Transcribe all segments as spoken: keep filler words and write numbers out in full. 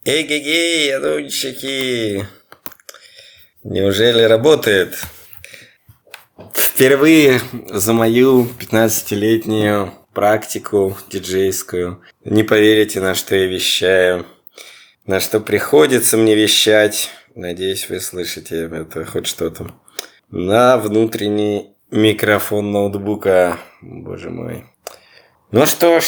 Эй-гей-гей, ядунчики! Неужели работает? Впервые за мою пятнадцатилетнюю практику диджейскую. Не поверите, на что я вещаю. На что приходится мне вещать. Надеюсь, вы слышите это хоть что-то. На внутренний микрофон ноутбука. Боже мой. Ну что ж.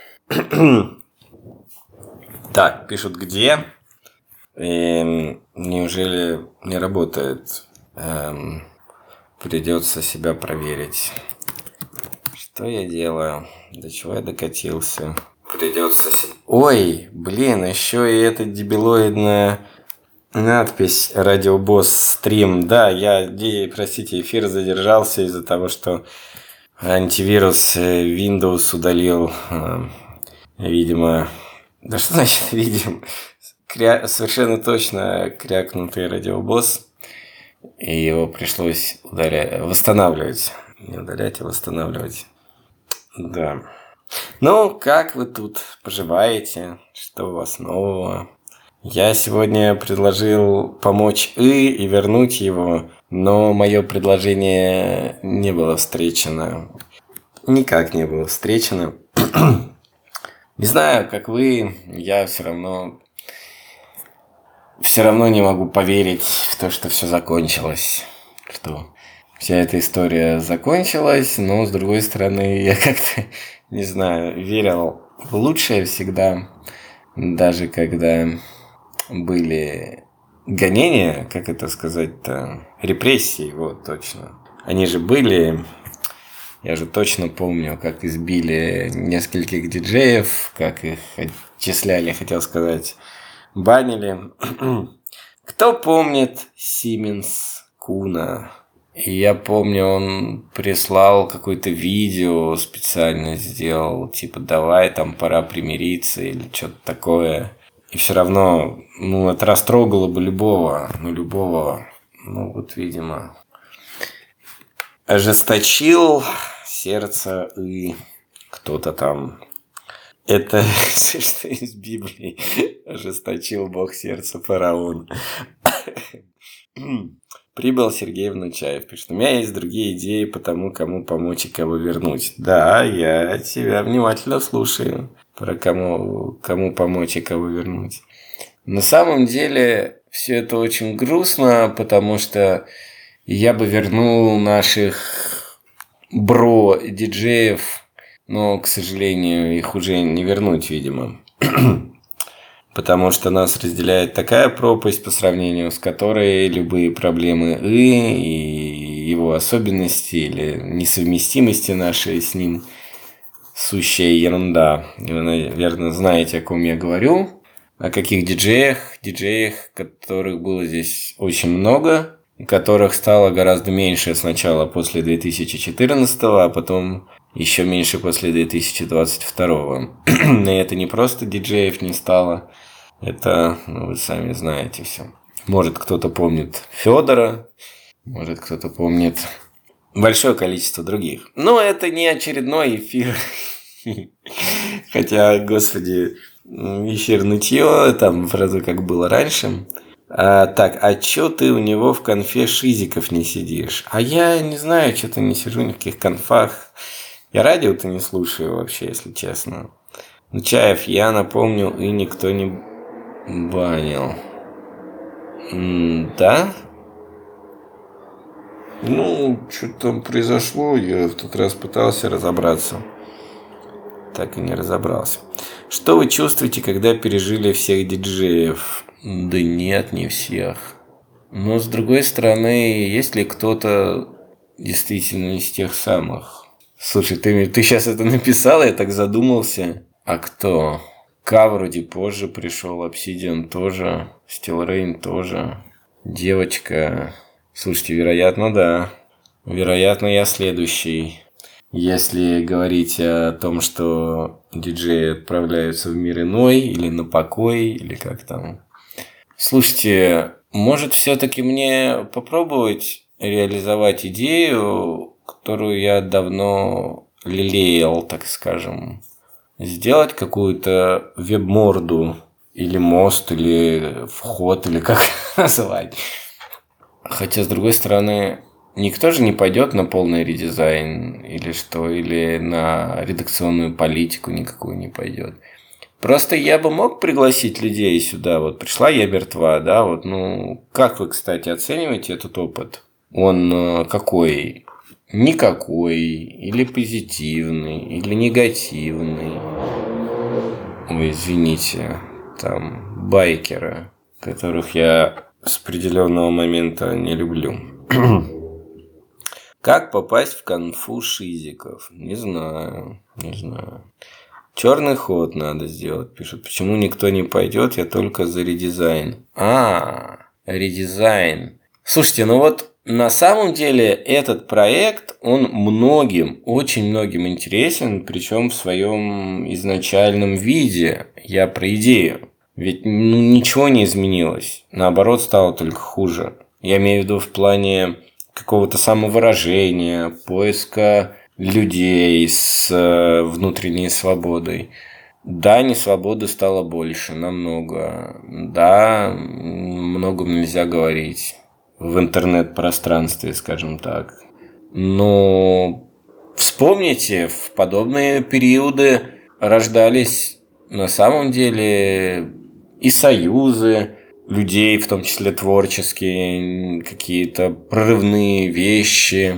Так, пишут где. И неужели не работает? Эм, придется себя проверить. Что я делаю? До чего я докатился? Придется себе... Ой, блин, еще и эта дебилоидная надпись «Радиобосс стрим». Да, я, простите, эфир задержался из-за того, что антивирус Windows удалил, видимо... Да что значит видим? Кря... Совершенно точно крякнутый радиобосс. И его пришлось удалять, восстанавливать. Не удалять, а восстанавливать. Да. Ну, как вы тут поживаете? Что у вас нового? Я сегодня предложил помочь И и вернуть его, но мое предложение не было встречено. Никак не было встречено. Не знаю, как вы, я все равно, все равно не могу поверить в то, что все закончилось, что вся эта история закончилась, но с другой стороны, я как-то, не знаю, верил в лучшее всегда, даже когда были гонения, как это сказать-то, репрессии, вот точно, они же были... Я же точно помню, как избили нескольких диджеев, как их отчисляли, хотел сказать, банили. Кто помнит Сименс Куна? И я помню, он прислал какое-то видео, специально сделал, типа, давай, там, пора примириться или что-то такое. И все равно, ну, это растрогало бы любого, ну, любого, ну, вот, видимо... Ожесточил сердце и кто-то там. Это что из Библии. Ожесточил Бог сердце фараон. Прибыл Сергей Внучаев. Пишет, у меня есть другие идеи по тому, кому помочь и кого вернуть. Да, я тебя внимательно слушаю. Про кому, кому помочь и кого вернуть. На самом деле, все это очень грустно, потому что я бы вернул наших бро-диджеев, но, к сожалению, их уже не вернуть, видимо. Потому что нас разделяет такая пропасть, по сравнению с которой любые проблемы И и его особенности или несовместимости нашей с ним сущая ерунда. Вы, наверное, знаете, о ком я говорю. О каких диджеях, диджеях, которых было здесь очень много. Которых стало гораздо меньше сначала после две тысячи четырнадцатого, а потом еще меньше после две тысячи двадцать второго. И это не просто диджеев не стало, это, ну, вы сами знаете все. Может, кто-то помнит Федора, может, кто-то помнит большое количество других. Но это не очередной эфир. Хотя, господи, эфир нытье, там вроде как было раньше. А, так, а чё ты у него в конфе шизиков не сидишь? А я не знаю, что-то не сижу ни в каких конфах. Я радио-то не слушаю вообще, если честно. Нучаев, я напомню, и никто не банил. М, да? Ну, что там произошло, я в тот раз пытался разобраться. Так и не разобрался. Что вы чувствуете, когда пережили всех диджеев? Да нет, не всех. Но, с другой стороны, есть ли кто-то действительно из тех самых? Слушай, ты, ты сейчас это написал, я так задумался. А кто? К вроде позже пришел, Obsidian тоже, Steel Rain тоже. Девочка. Слушайте, вероятно, да. Вероятно, я следующий. Если говорить о том, что диджеи отправляются в мир иной, или на покой, или как там... Слушайте, может, все-таки мне попробовать реализовать идею, которую я давно лелеял, так скажем. Сделать какую-то веб-морду или мост, или вход, или как называть. Хотя, с другой стороны, никто же не пойдет на полный редизайн или что, или на редакционную политику никакую не пойдет. Просто я бы мог пригласить людей сюда. Вот пришла я мертва, да, вот, ну, как вы, кстати, оцениваете этот опыт? Он какой? Никакой, или позитивный, или негативный. Ой, извините, там байкеры, которых я с определенного момента не люблю. Как попасть в конфу шизиков? Не знаю, не знаю. Черный ход надо сделать, пишут. Почему никто не пойдет, я только за редизайн. А, редизайн. Слушайте, ну вот на самом деле этот проект, он многим, очень многим интересен, причем в своем изначальном виде. Я про идею. Ведь ну, ничего не изменилось. Наоборот, стало только хуже. Я имею в виду в плане какого-то самовыражения, поиска людей с внутренней свободой. Да, несвободы стало больше, намного. Да, многом нельзя говорить в интернет-пространстве, скажем так. Но вспомните, в подобные периоды рождались на самом деле и союзы людей, в том числе творческие, какие-то прорывные вещи.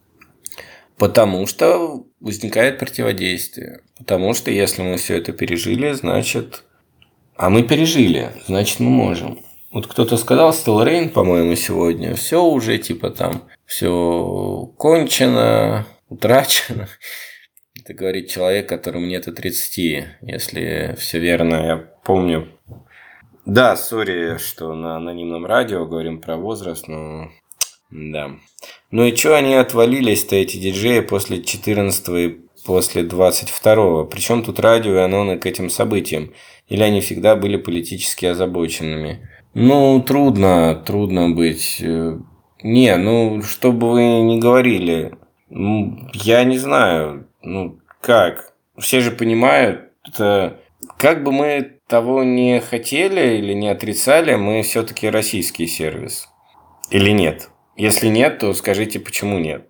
Потому что возникает противодействие. Потому что если мы все это пережили, значит... А мы пережили, значит мы можем. Вот кто-то сказал, Стелла Рейн, по-моему, сегодня, все уже типа там, все кончено, утрачено. Это говорит человек, которому нет и тридцати, если все верно, я помню. Да, сори, что на анонимном радио говорим про возраст, но да. Ну и что они отвалились-то, эти диджеи, после четырнадцатого и после двадцать второго? Причем тут радио и аноны к этим событиям? Или они всегда были политически озабоченными? Ну, трудно, трудно быть. Не, ну, что бы вы ни говорили, я не знаю, ну, как? Все же понимают, это... Как бы мы того не хотели или не отрицали, мы все-таки российский сервис. Или нет? Если нет, то скажите, почему нет.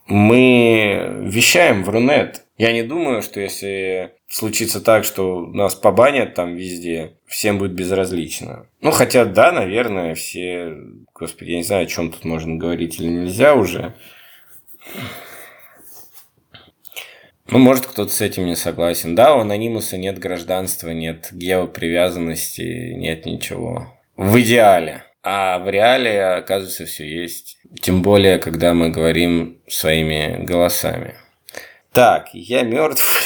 Мы вещаем в Рунет. Я не думаю, что если случится так, что нас побанят там везде, всем будет безразлично. Ну, хотя, да, наверное, все... Господи, я не знаю, о чем тут можно говорить или нельзя уже. Ну, может, кто-то с этим не согласен. Да, у анонимуса нет гражданства, нет геопривязанности, нет ничего. В идеале. А в реале, оказывается, все есть. Тем более, когда мы говорим своими голосами. Так, я мертв.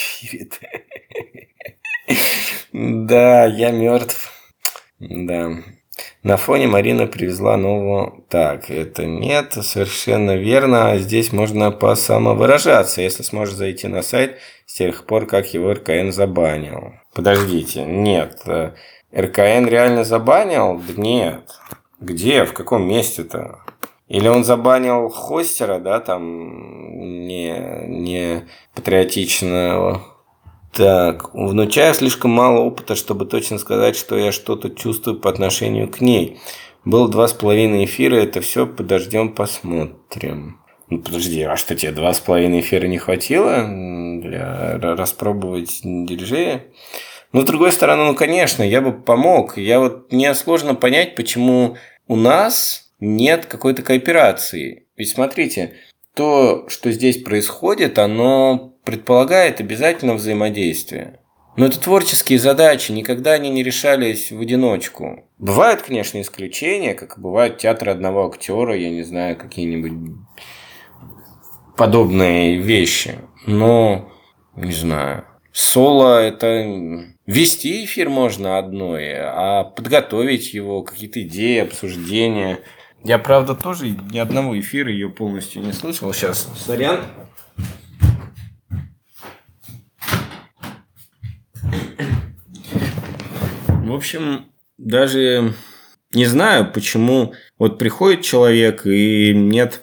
Да, я мертв. Да. На фоне Марина привезла нового... Так, это нет, совершенно верно. Здесь можно посамовыражаться, если сможешь зайти на сайт с тех пор, как его эр ка эн забанил. Подождите, нет. эр ка эн реально забанил? Да нет. Где? В каком месте-то? Или он забанил хостера, да, там, не, не патриотичного... Так, у внучая слишком мало опыта, чтобы точно сказать, что я что-то чувствую по отношению к ней. Было два с половиной эфира, это все подождем, посмотрим. Ну, подожди, а что тебе, два с половиной эфира не хватило для распробовать диджея? Ну, с другой стороны, ну, конечно, я бы помог. Я вот мне сложно понять, почему у нас нет какой-то кооперации. Ведь смотрите, то, что здесь происходит, оно... предполагает обязательно взаимодействие. Но это творческие задачи, никогда они не решались в одиночку. Бывают, конечно, исключения, как бывают театры одного актера, я не знаю, какие-нибудь подобные вещи. Но, не знаю, соло – это... Вести эфир можно одной, а подготовить его, какие-то идеи, обсуждения. Я, правда, тоже ни одного эфира ее полностью не слышал. Сейчас, сорян. В общем, даже не знаю, почему вот приходит человек и нет...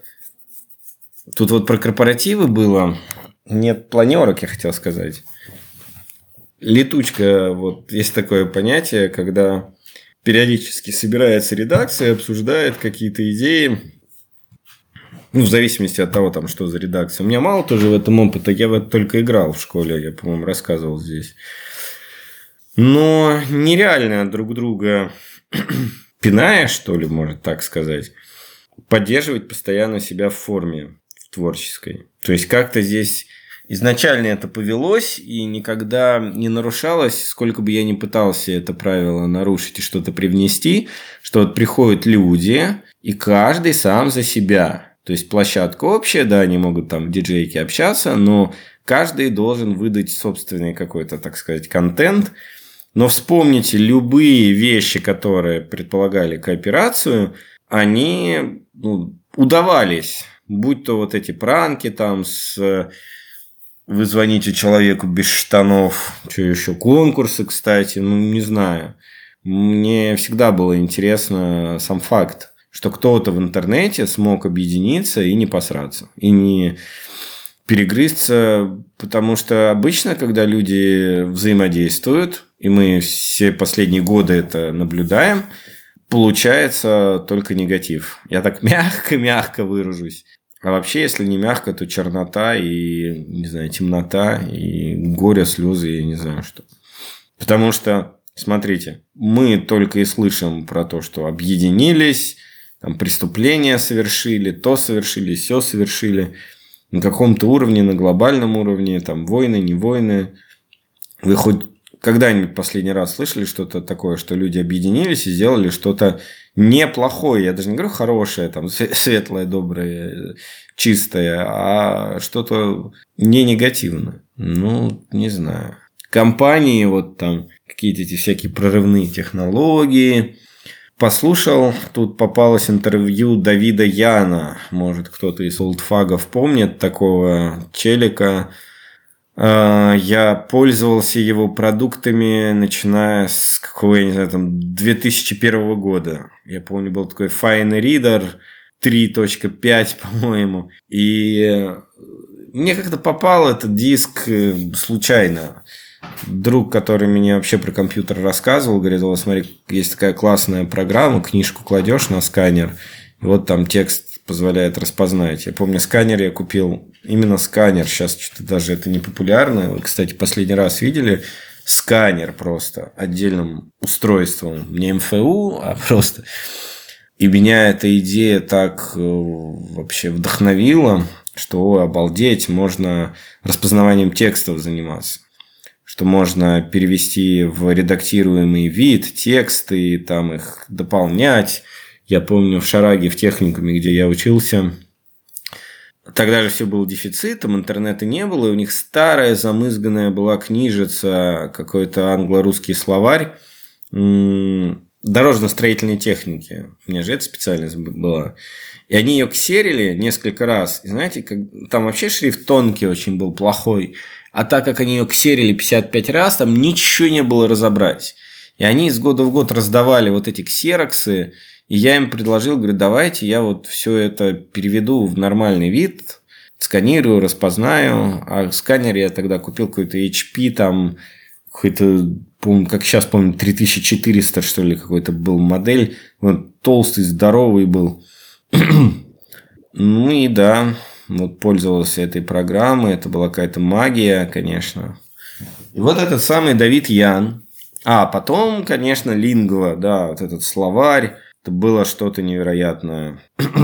Тут вот про корпоративы было, нет планерок, я хотел сказать. летучка, вот есть такое понятие, когда периодически собирается редакция, обсуждает какие-то идеи, ну, в зависимости от того, там, что за редакция. У меня мало тоже в этом опыта, я в это только играл в школе, я, по-моему, рассказывал здесь. Но нереально друг друга пиная, что ли, можно так сказать, поддерживать постоянно себя в форме в творческой. То есть, как-то здесь изначально это повелось и никогда не нарушалось, сколько бы я ни пытался это правило нарушить и что-то привнести, что вот приходят люди, и каждый сам за себя. То есть, площадка общая, да, они могут там в диджейке общаться, но каждый должен выдать собственный какой-то, так сказать, контент. Но вспомните, любые вещи, которые предполагали кооперацию, они ну, удавались. Будь то вот эти пранки там с... Вы звоните человеку без штанов. Что еще? Конкурсы, кстати. Ну, не знаю. Мне всегда было интересно сам факт, что кто-то в интернете смог объединиться и не посраться. И не перегрызться. Потому что обычно, когда люди взаимодействуют, и мы все последние годы это наблюдаем, получается только негатив. Я так мягко-мягко выражусь. А вообще, если не мягко, то чернота и, не знаю, темнота и горе, слезы, я не знаю что. Потому что, смотрите, мы только и слышим про то, что объединились, там, преступления совершили, то совершили, сё совершили. На каком-то уровне, на глобальном уровне, там, войны, не войны. Вы хоть когда-нибудь последний раз слышали что-то такое, что люди объединились и сделали что-то неплохое? Я даже не говорю хорошее, там, светлое, доброе, чистое, а что-то не негативное. Ну, не знаю. Компании, вот там, какие-то эти всякие прорывные технологии. Послушал, тут попалось интервью Давида Яна. Может, кто-то из олдфагов помнит такого челика. Я пользовался его продуктами, начиная с какого, я не знаю, там, две тысячи первого года. Я помню, был такой Fine Reader три точка пять, по-моему. И мне как-то попал этот диск случайно. Друг, который мне вообще про компьютер рассказывал, говорит: вот смотри, есть такая классная программа, книжку кладешь на сканер, и вот там текст позволяет распознать. Я помню, сканер я купил, именно сканер, сейчас что-то даже это не популярно. Вы, кстати, последний раз видели сканер просто отдельным устройством, не эм эф у, а просто. И меня эта идея так вообще вдохновила, что обалдеть, можно распознаванием текстов заниматься. Что можно перевести в редактируемый вид тексты и там их дополнять. Я помню в Шараге, в техникуме, где я учился, тогда же все было дефицитом, интернета не было, и у них старая замызганная была книжица, какой-то англо-русский словарь дорожно-строительной техники. У меня же эта специальность была. И они ее ксерили несколько раз. И знаете, как... там вообще шрифт тонкий очень был, плохой. А так как они ее ксерили пятьдесят пять раз, там ничего не было разобрать. И они из года в год раздавали вот эти ксероксы. И я им предложил, говорю, давайте я вот все это переведу в нормальный вид, сканирую, распознаю. А сканер я тогда купил какой-то эйч пи, там какой-то, помню, как сейчас помню, три тысячи четыреста, что ли, какой-то был модель. Он толстый, здоровый был. Ну и да... Вот пользовался этой программой. Это была какая-то магия, конечно. И вот этот самый Давид Ян. А потом, конечно, Lingua. Да, вот этот словарь. Это было что-то невероятное.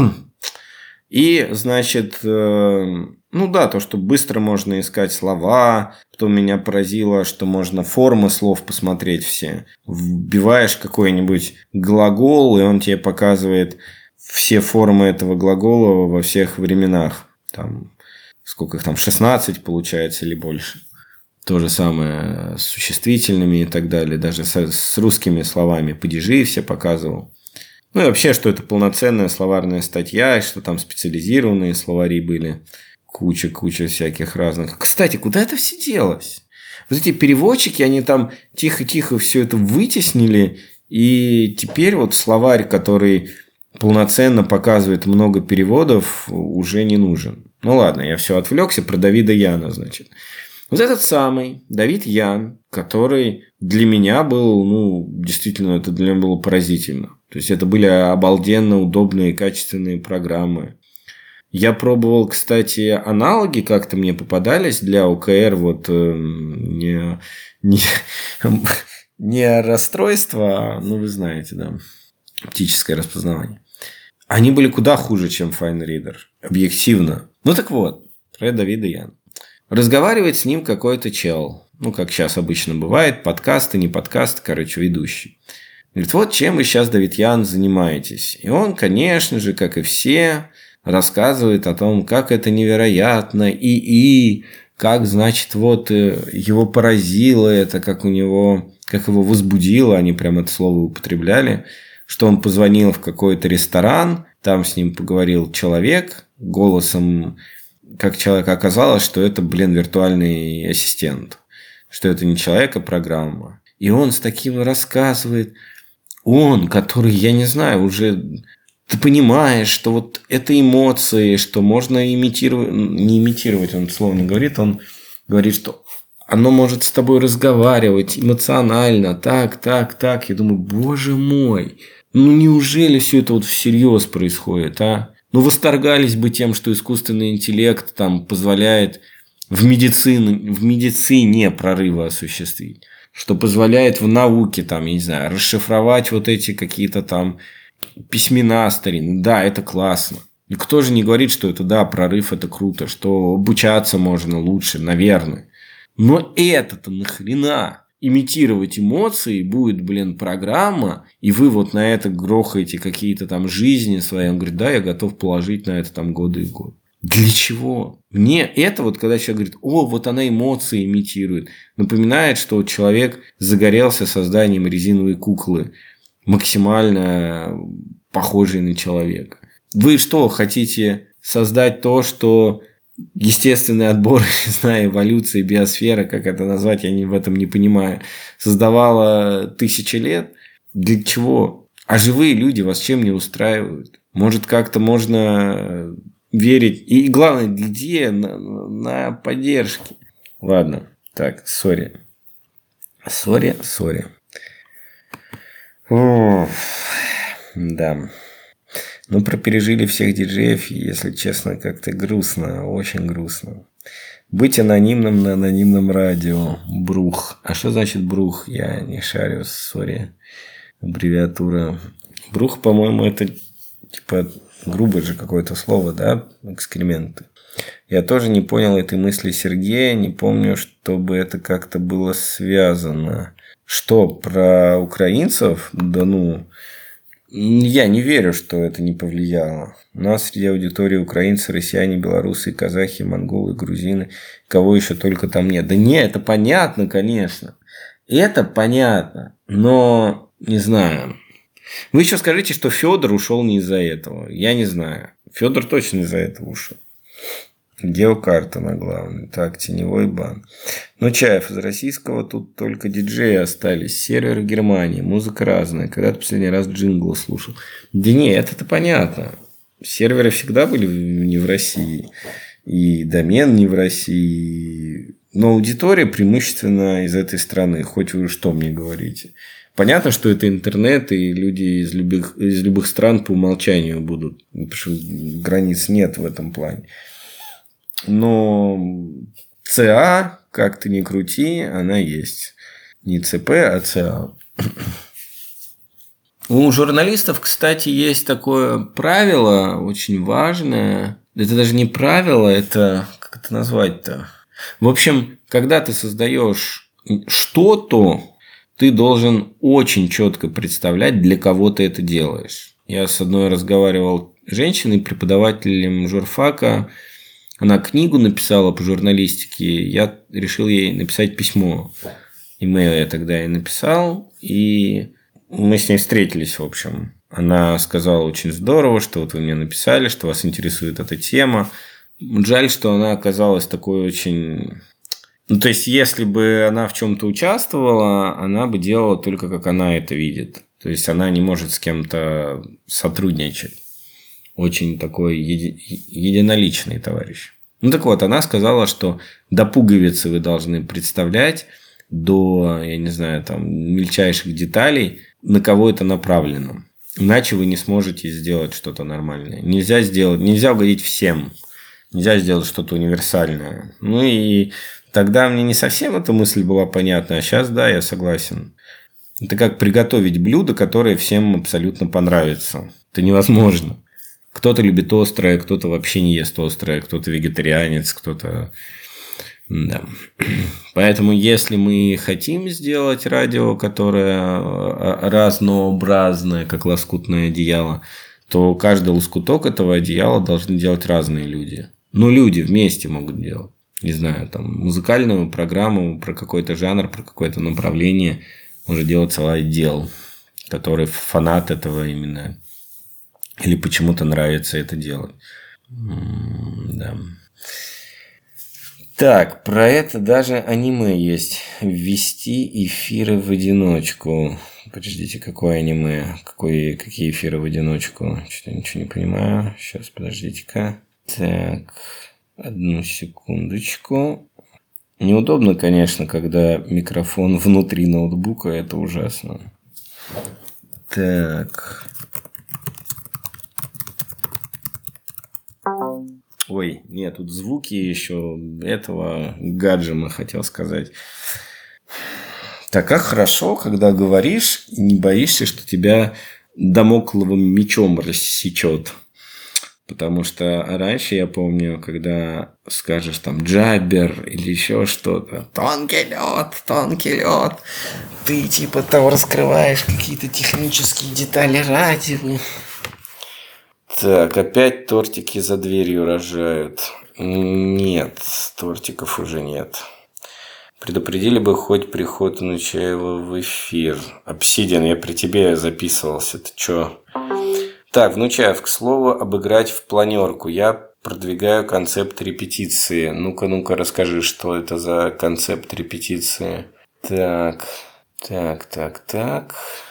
И, значит, ну да, то, что быстро можно искать слова. Потом меня поразило, что можно формы слов посмотреть все. Вбиваешь какой-нибудь глагол, и он тебе показывает все формы этого глагола во всех временах. Там, сколько их там, шестнадцать получается или больше. То же самое с существительными и так далее. Даже с, с русскими словами падежи все показывал. Ну и вообще, что это полноценная словарная статья, что там специализированные словари были. Куча-куча всяких разных. Кстати, куда это все делось? Вот эти переводчики, они там тихо-тихо все это вытеснили. И теперь вот словарь, который... полноценно показывает много переводов, уже не нужен. Ну ладно, я все отвлекся про Давида Яна, значит. Вот этот самый Давид Ян, который для меня был, ну, действительно, это для меня было поразительно. То есть, это были обалденно удобные, качественные программы. Я пробовал, кстати, аналоги как-то мне попадались для о ка эр, вот э, не, не, не расстройство, а, ну, вы знаете, да, оптическое распознавание. Они были куда хуже, чем FineReader. Объективно. Ну, так вот, про Давида Яна. Разговаривает с ним какой-то чел. Ну, как сейчас обычно бывает. Подкасты, не подкасты, короче, ведущий. Говорит, вот чем вы сейчас, Давид Ян, занимаетесь. И он, конечно же, как и все, рассказывает о том, как это невероятно. И, и как, значит, вот его поразило это, как у него, как его возбудило. Они прям это слово употребляли. Что он позвонил в какой-то ресторан, там с ним поговорил человек, голосом, как человек, оказалось, что это, блин, виртуальный ассистент, что это не человек, а программа. И он с таким рассказывает, он, который, я не знаю, уже ты понимаешь, что вот это эмоции, что можно имитировать, не имитировать, он слово не говорит, он говорит, что оно может с тобой разговаривать эмоционально, так, так, так. Я думаю, боже мой, ну неужели все это вот всерьез происходит, а? Ну восторгались бы тем, что искусственный интеллект там позволяет в медицине, в медицине прорывы осуществить, что позволяет в науке там, я не знаю, расшифровать вот эти какие-то там письмена старинные. Да, это классно. И кто же не говорит, что это, да, прорыв, это круто, что обучаться можно лучше, наверное. Но это-то нахрена? Имитировать эмоции будет, блин, программа, и вы вот на это грохаете какие-то там жизни свои. Он говорит, да, я готов положить на это там годы и годы. Для чего? Мне это вот, когда человек говорит, о, вот она эмоции имитирует, напоминает, что человек загорелся созданием резиновой куклы, максимально похожей на человека. Вы что, хотите создать то, что естественный отбор, не знаю, эволюция, биосфера, как это назвать, я не, в этом не понимаю, создавала тысячи лет? Для чего? А живые люди вас чем не устраивают? Может, как-то можно верить? И главное, где? На, на поддержке. Ладно, так, сори. Сори, сори. О, да. Ну, про пережили всех диджеев, если честно, как-то грустно, очень грустно. Быть анонимным на анонимном радио. Брух. А что значит брух? Я не шарю, сори. Аббревиатура. Брух, по-моему, это типа грубое же какое-то слово, да? Экскременты. Я тоже не понял этой мысли Сергея, не помню, чтобы это как-то было связано. Что, про украинцев? Да ну... Я не верю, что это не повлияло. У нас среди аудитории украинцы, россияне, белорусы, казахи, монголы, грузины. Кого еще только там нет. Да не, это понятно, конечно. Это понятно. Но не знаю. Вы еще скажите, что Федор ушел не из-за этого. Я не знаю. Федор точно из-за этого ушел. Геокарта на главной. Так, теневой бан. Но Чаев из российского тут только диджеи остались. Сервер в Германии. Музыка разная. Когда ты последний раз джингл слушал? Да нет, это понятно. Серверы всегда были не в России. И домен не в России. Но аудитория преимущественно из этой страны. Хоть вы что мне говорите. Понятно, что это интернет, и люди из любых, из любых стран по умолчанию будут. Потому что границ нет в этом плане. Но ЦА, как ты ни крути, она есть. Не ЦП, а ЦА. У журналистов, кстати, есть такое правило очень важное. Это даже не правило, это... Как это назвать-то? В общем, когда ты создаешь что-то, ты должен очень четко представлять, для кого ты это делаешь. Я с одной разговаривал с женщиной, преподавателем журфака. Она книгу написала по журналистике, я решил ей написать письмо. Имейл я тогда ей написал, и мы с ней встретились, в общем. Она сказала, очень здорово, что вот вы мне написали, что вас интересует эта тема. Жаль, что она оказалась такой очень... Ну, то есть, если бы она в чем-то участвовала, она бы делала только, как она это видит. То есть, она не может с кем-то сотрудничать. Очень такой еди... единоличный товарищ. Ну так вот, она сказала, что до пуговицы вы должны представлять, до, я не знаю, там, мельчайших деталей, на кого это направлено. Иначе вы не сможете сделать что-то нормальное. Нельзя сделать, нельзя угодить всем. Нельзя сделать что-то универсальное. Ну и тогда мне не совсем эта мысль была понятна, а сейчас, да, я согласен. Это как приготовить блюдо, которое всем абсолютно понравится. Это невозможно. Кто-то любит острое, кто-то вообще не ест острое, кто-то вегетарианец, кто-то... Да. Поэтому, если мы хотим сделать радио, которое разнообразное, как лоскутное одеяло, то каждый лоскуток этого одеяла должны делать разные люди. Ну, люди вместе могут делать. Не знаю, там, музыкальную программу про какой-то жанр, про какое-то направление может делать целый отдел, который фанат этого именно. Или почему-то нравится это делать. Да. Так, про это даже аниме есть. Ввести эфиры в одиночку. Подождите, какое аниме? Какой, какие эфиры в одиночку? Что-то ничего не понимаю. Сейчас, подождите-ка. Так, одну секундочку. Неудобно, конечно, когда микрофон внутри ноутбука. Это ужасно. Так... Ой, нет, тут звуки еще этого гаджема, хотел сказать. Так, как хорошо, когда говоришь, и не боишься, что тебя дамокловым мечом рассечет. Потому что раньше, я помню, когда скажешь там джабер или еще что-то, тонкий лед, тонкий лед, ты типа там раскрываешь какие-то технические детали радио. Так, опять тортики за дверью рожают. Нет, тортиков уже нет. Предупредили бы хоть приход Нучаева в эфир. Обсидиан, я при тебе записывался. Ты чё? Так, Внучаев, к слову, обыграть в планерку. Я продвигаю концепт репетиции. Ну-ка, ну-ка, расскажи, что это за концепт репетиции. Так, так, так, так...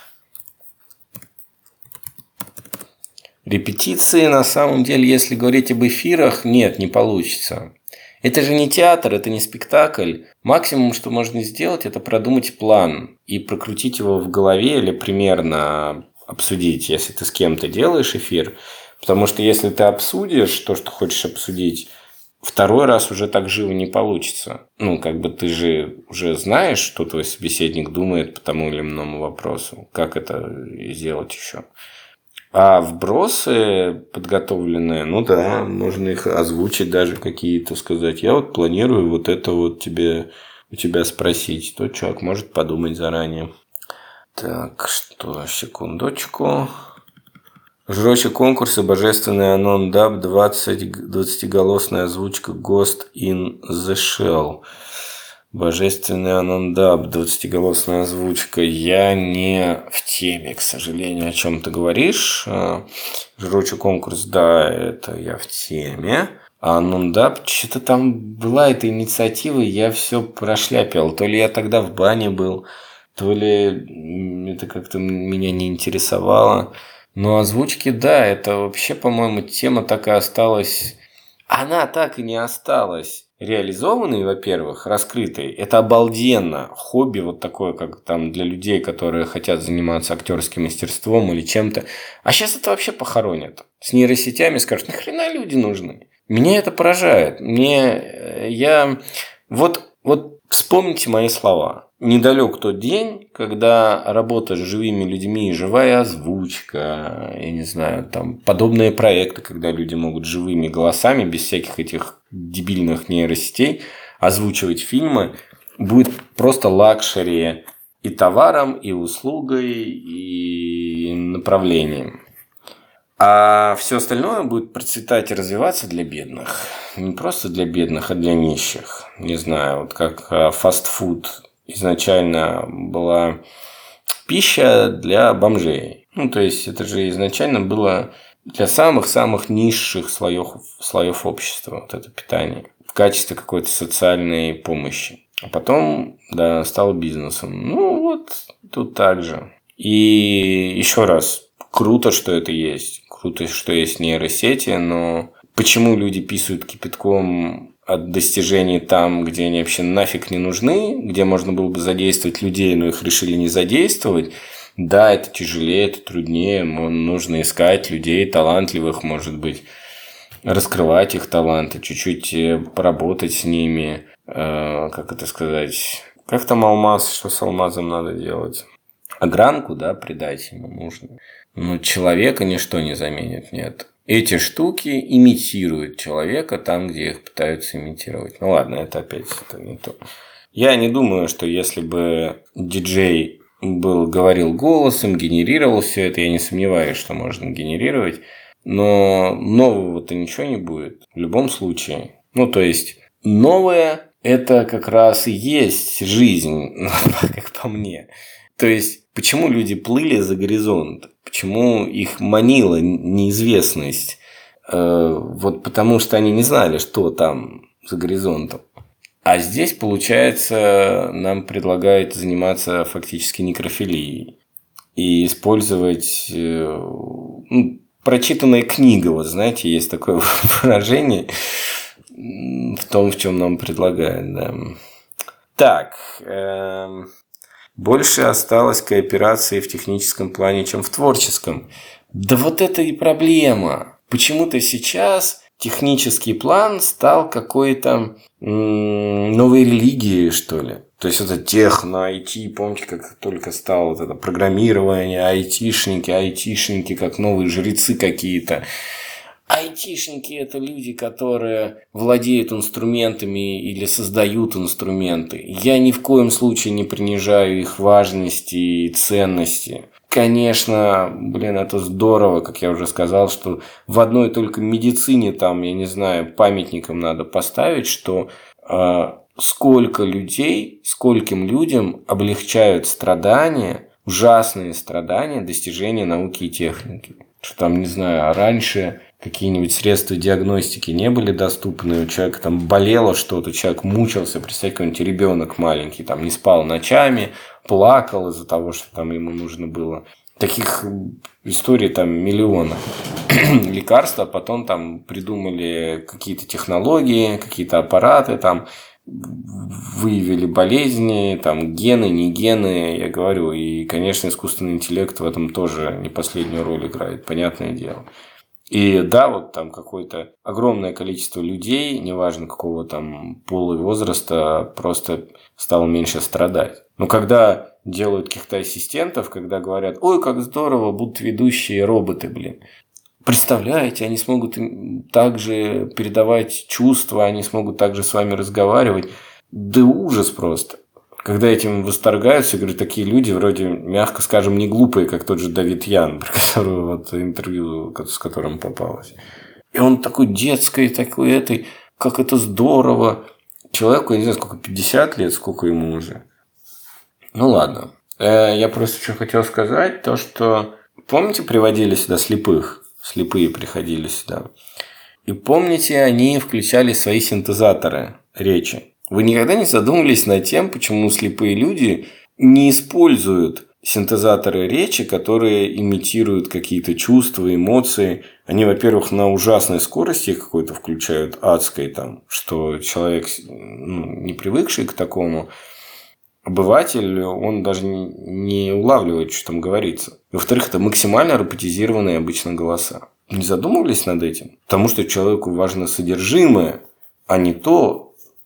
Репетиции, на самом деле, если говорить об эфирах, нет, не получится. Это же не театр, это не спектакль. Максимум, что можно сделать, это продумать план и прокрутить его в голове или примерно обсудить, если ты с кем-то делаешь эфир. Потому что если ты обсудишь то, что хочешь обсудить, второй раз уже так живо не получится. Ну, как бы ты же уже знаешь, что твой собеседник думает по тому или иному вопросу. Как это сделать еще? А вбросы подготовленные, ну да, можно их озвучить даже какие-то, сказать. Я вот планирую вот это вот тебе, у тебя спросить. То человек может подумать заранее. Так, что, секундочку. Жрочи конкурса «Божественный Анон Даб», двадцатиголосная озвучка «Ghost in the Shell». Божественный Анандаб, двадцатиголосная озвучка. Я не в теме, к сожалению, о чем ты говоришь. Жрочий конкурс, да, это я в теме. А Анандаб, что-то там была эта инициатива, я все прошляпил. То ли я тогда в бане был, то ли это как-то меня не интересовало. Но озвучки, да, это вообще, по-моему, тема так и осталась. Она так и не осталась реализованной, во-первых, раскрытой. Это обалденно. Хобби вот такое, как там для людей, которые хотят заниматься актерским мастерством или чем-то. А сейчас это вообще похоронят. С нейросетями скажут, нахрена люди нужны? Меня это поражает. Мне, я, вот, вот вспомните мои слова. Недалек тот день, когда работа с живыми людьми, живая озвучка, я не знаю, там подобные проекты, когда люди могут живыми голосами, без всяких этих дебильных нейросетей, озвучивать фильмы, будет просто лакшери и товаром, и услугой, и направлением. А все остальное будет процветать и развиваться для бедных. Не просто для бедных, а для нищих. Не знаю, вот как фастфуд изначально была пища для бомжей. Ну, то есть, это же изначально было для самых-самых низших слоев, слоев общества, вот это питание, в качестве какой-то социальной помощи. А потом, да, стало бизнесом. Ну, вот тут так же. И еще раз, круто, что это есть. Круто, что есть нейросети, но почему люди писают кипятком от достижений там, где они вообще нафиг не нужны, где можно было бы задействовать людей, но их решили не задействовать. Да, это тяжелее, это труднее, нужно искать людей талантливых, может быть, раскрывать их таланты, чуть-чуть поработать с ними, э, как это сказать, как там алмаз, что с алмазом надо делать? Огранку, да, придать ему нужно. Но человека ничто не заменит, нет. Эти штуки имитируют человека там, где их пытаются имитировать. Ну ладно, это опять это не то. Я не думаю, что если бы диджей был, говорил голосом, генерировал все это, я не сомневаюсь, что можно генерировать. Но нового-то ничего не будет. В любом случае. Ну, то есть, новое – это как раз и есть жизнь, как по мне. То есть, почему люди плыли за горизонт? Почему их манила неизвестность? Вот потому что они не знали, что там за горизонтом. А здесь, получается, нам предлагают заниматься фактически некрофилией. И использовать ну, прочитанная книга. Вот знаете, есть такое выражение в том, в чем нам предлагают. Да. Так. Э- Больше осталось кооперации в техническом плане, чем в творческом. Да вот это и проблема. Почему-то сейчас технический план стал какой-то м- новой религией, что ли. То есть, это техно, ай ти, помните, как только стало вот это программирование, айтишники, айтишники, как новые жрецы какие-то. Айтишники – это люди, которые владеют инструментами или создают инструменты. Я ни в коем случае не принижаю их важности и ценности. Конечно, блин, это здорово, как я уже сказал, что в одной только медицине, там, я не знаю, памятником надо поставить, что э, сколько людей, скольким людям облегчают страдания, ужасные страдания, достижения науки и техники. Что там, не знаю, раньше какие-нибудь средства диагностики не были доступны, у человека там болело что-то, человек мучился, представьте, какой-нибудь ребенок маленький, там не спал ночами, плакал из-за того, что там ему нужно было. Таких историй там миллионы. Лекарства, потом там придумали какие-то технологии, какие-то аппараты, там выявили болезни, там гены, не гены, я говорю. И, конечно, искусственный интеллект в этом тоже не последнюю роль играет, понятное дело. И да, вот там какое-то огромное количество людей, неважно какого там пола и возраста, просто стало меньше страдать. Но когда делают каких-то ассистентов, когда говорят, ой, как здорово, будут ведущие роботы, блин. Представляете, они смогут также передавать чувства, они смогут также с вами разговаривать. Да ужас просто. Когда этим восторгаются, говорю, такие люди, вроде, мягко скажем, не глупые, как тот же Давид Ян, про которого вот интервью, с которым попалось. И он такой детский, такой этой, как это здорово. Человеку, я не знаю, сколько, пятьдесят лет, сколько ему уже. Ну, ладно. Я просто что хотел сказать, то, что, помните, приводили сюда слепых? Слепые приходили сюда. И помните, они включали свои синтезаторы речи. Вы никогда не задумывались над тем, почему слепые люди не используют синтезаторы речи, которые имитируют какие-то чувства, эмоции? Они, во-первых, на ужасной скорости их какой-то включают, адской, там, что человек, ну, не привыкший к такому, обыватель, он даже не улавливает, что там говорится. Во-вторых, это максимально роботизированные обычно голоса. Не задумывались над этим? Потому что человеку важно содержимое, а не то,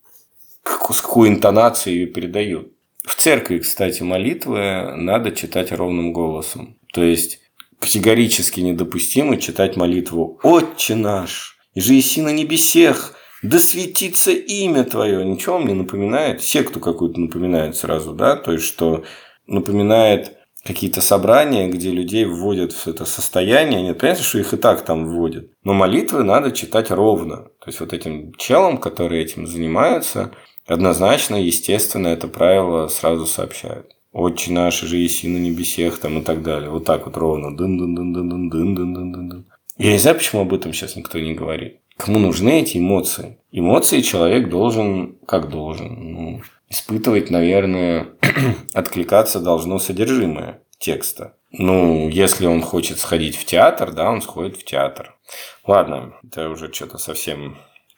с какой интонацией ее передают. В церкви, кстати, молитвы надо читать ровным голосом. То есть, категорически недопустимо читать молитву «Отче наш, иже еси на небесех, да светится имя Твое». Ничего вам не напоминает? Секту какую-то напоминает сразу, да? То есть, что напоминает какие-то собрания, где людей вводят в это состояние. Нет, понятно, что их и так там вводят. Но молитвы надо читать ровно. То есть, вот этим челам, которые этим занимаются, однозначно, естественно, это правило сразу сообщают. «Отче наш, же еси на небесех», там и так далее. Вот так вот ровно. Дын-дын-дын-дын-дын-дын-дын-дын. Я не знаю, почему об этом сейчас никто не говорит. Кому нужны эти эмоции? Эмоции человек должен, как должен, ну, испытывать, наверное, откликаться должно содержимое. текста. Ну, если он хочет сходить в театр, да, он сходит в театр. Ладно, это уже что-то совсем...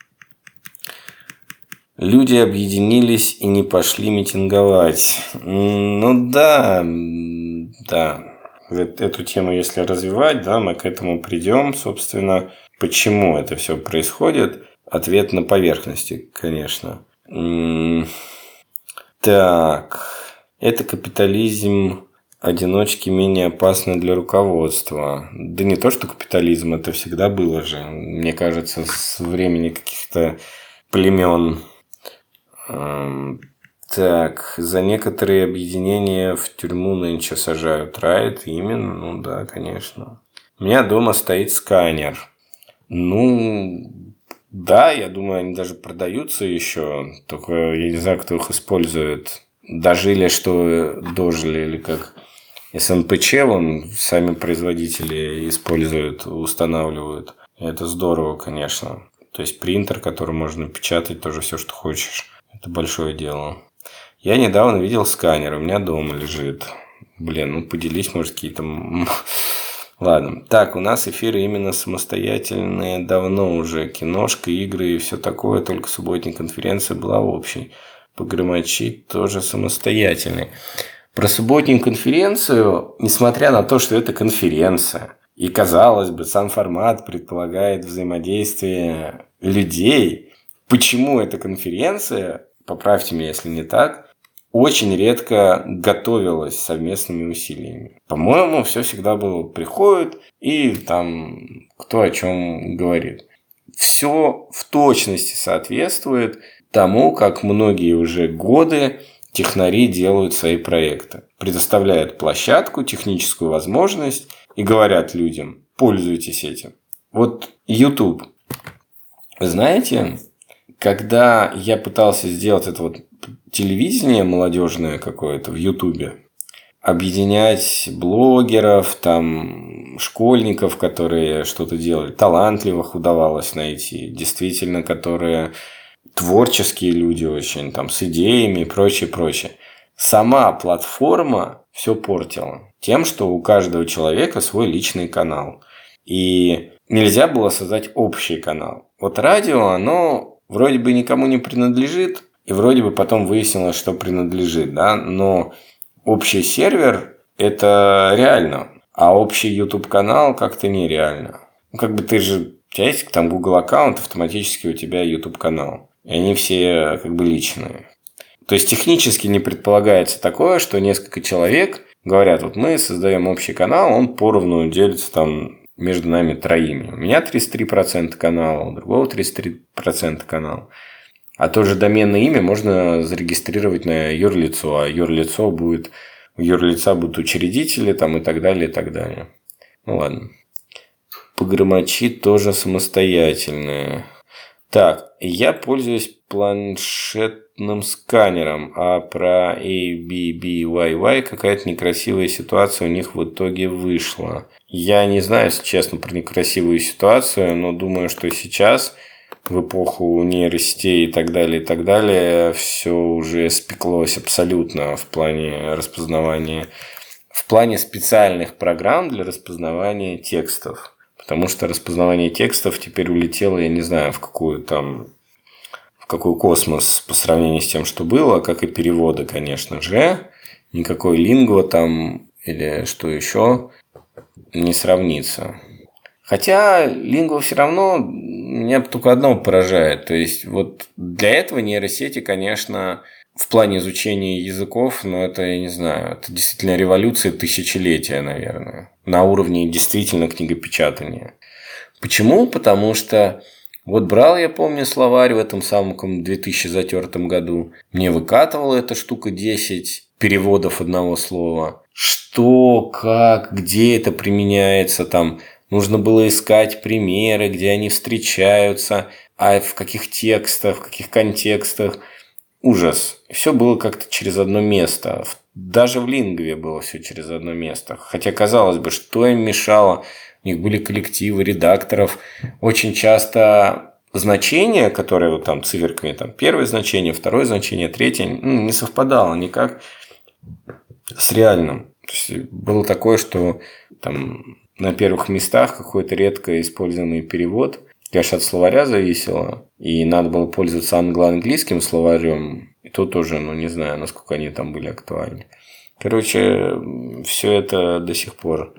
Люди объединились и не пошли митинговать. Ну да, да. Эту тему, если развивать, да, мы к этому придем. Собственно, почему это все происходит? Ответ на поверхности, конечно. Так. Это капитализм одиночки менее опасны для руководства. Да не то, что капитализм, это всегда было же. Мне кажется, с времени каких-то племен. Так, за некоторые объединения в тюрьму нынче сажают. Райт, именно, ну да, конечно. У меня дома стоит сканер. Ну, да, я думаю, они даже продаются еще. Только я не знаю, кто их использует. Дожили, что дожили, или как эс эн пэ че, вон, сами производители используют, устанавливают. Это здорово, конечно. То есть принтер, который можно печатать тоже все, что хочешь. Это большое дело. Я недавно видел сканер, у меня дома лежит. Блин, ну поделись, может, какие-то... Ладно. Так, у нас эфиры именно самостоятельные давно уже. Киношка, игры и все такое. Только субботняя конференция была общей. Погромочить тоже самостоятельный. Про субботнюю конференцию, несмотря на то, что это конференция, и, казалось бы, сам формат предполагает взаимодействие людей, почему эта конференция, поправьте меня, если не так, очень редко готовилась совместными усилиями. По-моему, все всегда было, приходит и там кто о чем говорит. Все в точности соответствует тому, как многие уже годы технари делают свои проекты. Предоставляют площадку, техническую возможность и говорят людям: пользуйтесь этим. Вот YouTube. Вы знаете, когда я пытался сделать это вот телевидение молодежное какое-то в Ютубе, объединять блогеров, там, школьников, которые что-то делали, талантливых удавалось найти, действительно, которые творческие люди очень, там, с идеями и прочее, прочее. Сама платформа все портила тем, что у каждого человека свой личный канал. И нельзя было создать общий канал. Вот радио, оно вроде бы никому не принадлежит, и вроде бы потом выяснилось, что принадлежит, да, но общий сервер – это реально, а общий YouTube-канал как-то нереально. Ну, как бы ты же, у тебя есть там Google аккаунт, автоматически у тебя YouTube-канал. И они все как бы личные. То есть технически не предполагается такое, что несколько человек говорят: вот мы создаем общий канал, он поровну делится там между нами троими. У меня тридцать три процента канала, у другого тридцать три процента канала. А то же доменное имя можно зарегистрировать на юрлицо, а юрлицо будет, у юрлица будут учредители там, и так далее, и так далее. Ну ладно. Погромочить тоже самостоятельное. Так, я пользуюсь планшетным сканером, а про эй би би вай вай какая-то некрасивая ситуация у них в итоге вышла. Я не знаю, если честно, про некрасивую ситуацию, но думаю, что сейчас, в эпоху нейросетей и так далее, и так далее, все уже спеклось абсолютно в плане распознавания, в плане специальных программ для распознавания текстов. Потому что распознавание текстов теперь улетело, я не знаю, в какую там, в какой космос по сравнению с тем, что было, как и переводы, конечно же. Никакой лингва там или что еще не сравнится. Хотя лингва все равно меня только одно поражает. То есть вот для этого нейросети, конечно, в плане изучения языков, ну это, я не знаю, это действительно революция тысячелетия, наверное. На уровне действительно книгопечатания. Почему? Потому что вот брал я, помню, словарь в этом самом две тысячи затертом году. Мне выкатывала эта штука десять переводов одного слова. Что, как, где это применяется там. Нужно было искать примеры, где они встречаются, а в каких текстах, в каких контекстах. Ужас. Все было как-то через одно место. Даже в лингве было все через одно место. Хотя, казалось бы, что им мешало? У них были коллективы редакторов. Очень часто значение, которое вот там циферками, там первое значение, второе значение, третье, ну, не совпадало никак с реальным. То есть было такое, что там на первых местах какой-то редко использованный перевод, конечно, от словаря зависело, и надо было пользоваться англо-английским словарем, и тут тоже, ну, не знаю, насколько они там были актуальны. Короче, все это до сих пор